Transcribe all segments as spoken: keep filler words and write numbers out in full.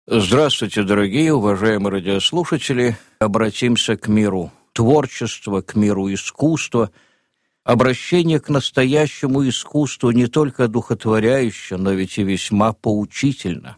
Здравствуйте, дорогие, уважаемые радиослушатели. Обратимся к миру творчества, к миру искусства. Обращение к настоящему искусству не только одухотворяюще, но ведь и весьма поучительно.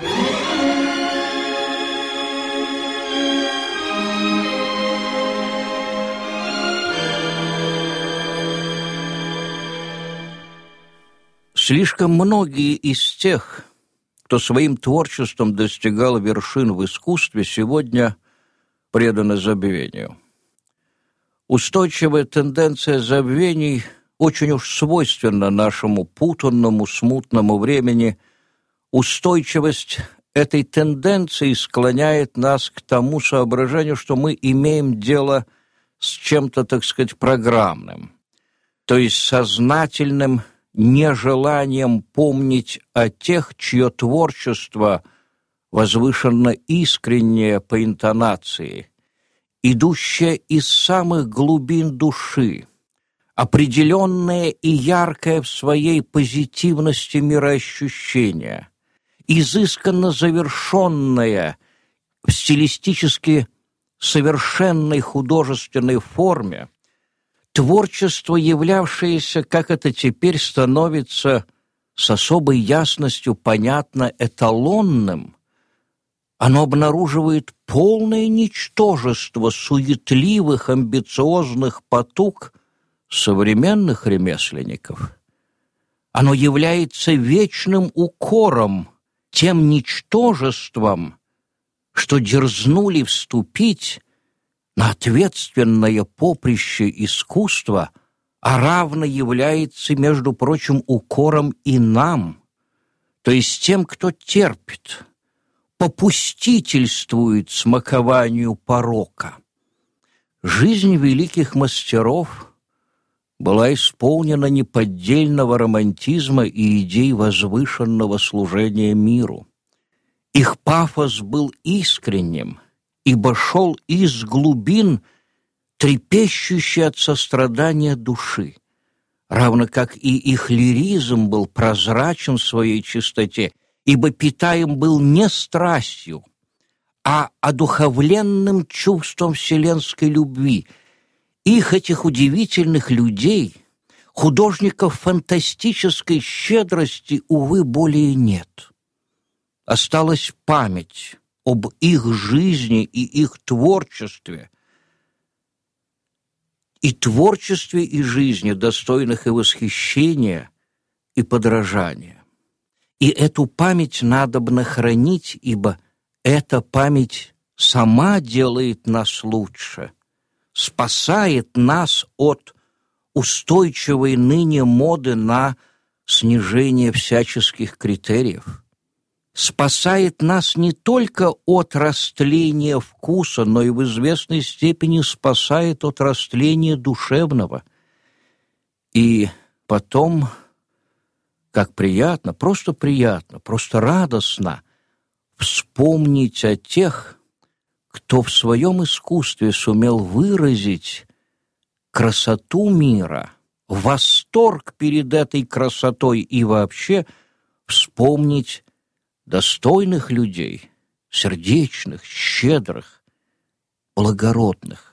Слишком многие из тех, кто своим творчеством достигал вершин в искусстве, сегодня преданы забвению. Устойчивая тенденция забвений очень уж свойственна нашему путанному, смутному времени. Устойчивость этой тенденции склоняет нас к тому соображению, что мы имеем дело с чем-то, так сказать, программным, то есть сознательным нежеланием помнить о тех, чье творчество возвышенно искреннее по интонации, идущее из самых глубин души, определенное и яркое в своей позитивности мироощущения, изысканно завершенное в стилистически совершенной художественной форме, творчество, являвшееся, как это теперь становится с особой ясностью понятно, эталонным, оно обнаруживает полное ничтожество суетливых, амбициозных потуг современных ремесленников. Оно является вечным укором тем ничтожеством, что дерзнули вступить на ответственное поприще искусства, а равно является, между прочим, укором и нам, то есть тем, кто терпит, попустительствует смакованию порока. Жизнь великих мастеров была исполнена неподдельного романтизма и идей возвышенного служения миру. Их пафос был искренним, ибо шел из глубин, трепещущей от сострадания души, равно как и их лиризм был прозрачен в своей чистоте, ибо питаем был не страстью, а одуховленным чувством вселенской любви. Их, этих удивительных людей, художников фантастической щедрости, увы, более нет. Осталась память об их жизни и их творчестве, и творчестве и жизни, достойных и восхищения, и подражания. И эту память надобно хранить, ибо эта память сама делает нас лучше, спасает нас от устойчивой ныне моды на снижение всяческих критериев, спасает нас не только от растления вкуса, но и в известной степени спасает от растления душевного. И потом, как приятно, просто приятно, просто радостно вспомнить о тех, кто в своем искусстве сумел выразить красоту мира, восторг перед этой красотой и вообще вспомнить достойных людей, сердечных, щедрых, благородных.